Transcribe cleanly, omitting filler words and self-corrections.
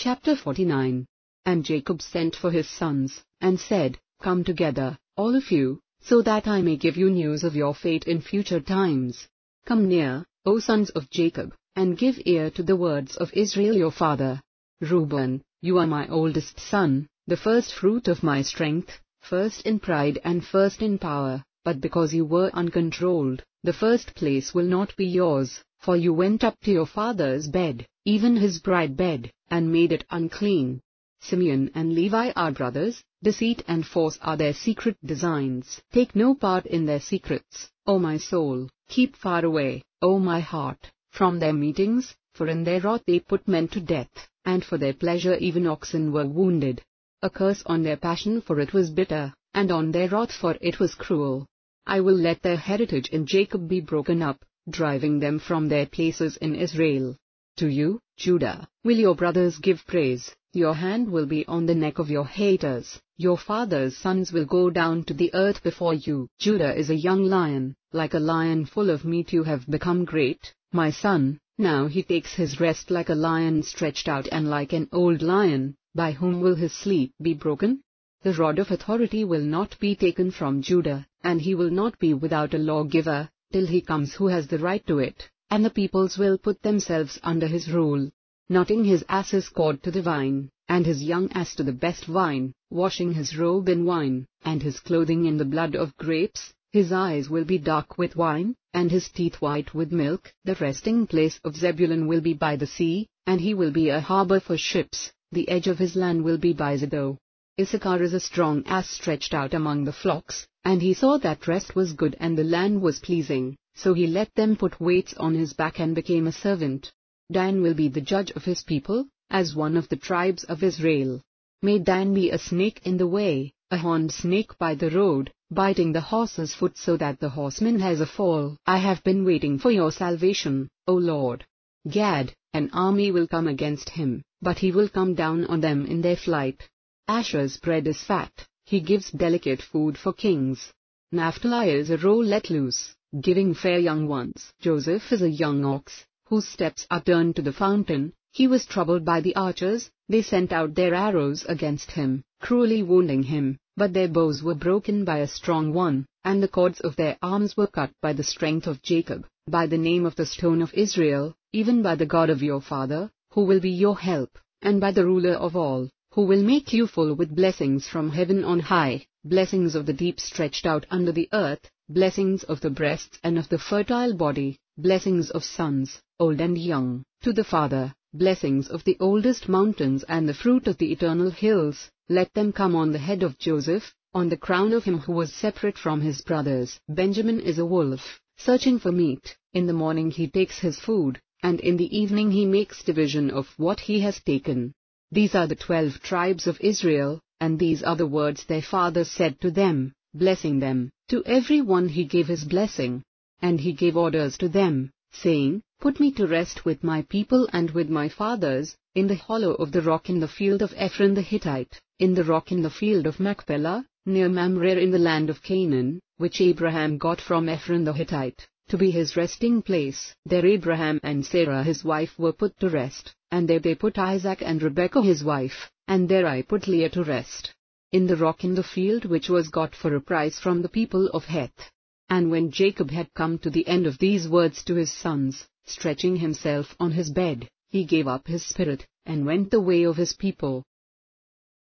Chapter 49. And Jacob sent for his sons, and said, Come together, all of you, so that I may give you news of your fate in future times. Come near, O sons of Jacob, and give ear to the words of Israel your father. Reuben, you are my oldest son, the first fruit of my strength, first in pride and first in power, but because you were uncontrolled, the first place will not be yours, for you went up to your father's bed, even his bride bed, and made it unclean. Simeon and Levi are brothers, deceit and force are their secret designs. Take no part in their secrets, O my soul, keep far away, O my heart, from their meetings, for in their wrath they put men to death, and for their pleasure even oxen were wounded. A curse on their passion, for it was bitter, and on their wrath, for it was cruel. I will let their heritage in Jacob be broken up, driving them from their places in Israel. To you, Judah, will your brothers give praise, your hand will be on the neck of your haters, your father's sons will go down to the earth before you. Judah is a young lion, like a lion full of meat you have become great, my son, now he takes his rest like a lion stretched out and like an old lion, by whom will his sleep be broken? The rod of authority will not be taken from Judah, and he will not be without a lawgiver, till he comes who has the right to it, and the peoples will put themselves under his rule. Knotting his ass's cord to the vine, and his young ass to the best wine, washing his robe in wine, and his clothing in the blood of grapes, his eyes will be dark with wine, and his teeth white with milk. The resting place of Zebulun will be by the sea, and he will be a harbor for ships, the edge of his land will be by Ziddo. Issachar is a strong ass stretched out among the flocks, and he saw that rest was good and the land was pleasing, so he let them put weights on his back and became a servant. Dan will be the judge of his people, as one of the tribes of Israel. May Dan be a snake in the way, a horned snake by the road, biting the horse's foot so that the horseman has a fall. I have been waiting for your salvation, O Lord. Gad, an army will come against him, but he will come down on them in their flight. Asher's bread is fat, he gives delicate food for kings. Naphtali is a roe let loose, giving fair young ones. Joseph is a young ox, whose steps are turned to the fountain. He was troubled by the archers, they sent out their arrows against him, cruelly wounding him, but their bows were broken by a strong one, and the cords of their arms were cut by the strength of Jacob, by the name of the stone of Israel, even by the God of your father, who will be your help, and by the ruler of all, who will make you full with blessings from heaven on high, blessings of the deep stretched out under the earth, blessings of the breasts and of the fertile body, blessings of sons, old and young, to the Father, blessings of the oldest mountains and the fruit of the eternal hills. Let them come on the head of Joseph, on the crown of him who was separate from his brothers. Benjamin is a wolf, searching for meat. In the morning he takes his food, and in the evening he makes division of what he has taken. These are the 12 tribes of Israel, and these are the words their father said to them, blessing them. To every one he gave his blessing. And he gave orders to them, saying, Put me to rest with my people and with my fathers, in the hollow of the rock in the field of Ephron the Hittite, in the rock in the field of Machpelah, near Mamre in the land of Canaan, which Abraham got from Ephron the Hittite, to be his resting place. There Abraham and Sarah his wife were put to rest, and there they put Isaac and Rebekah his wife, and there I put Leah to rest. In the rock in the field which was got for a price from the people of Heth. And when Jacob had come to the end of these words to his sons, stretching himself on his bed, he gave up his spirit, and went the way of his people.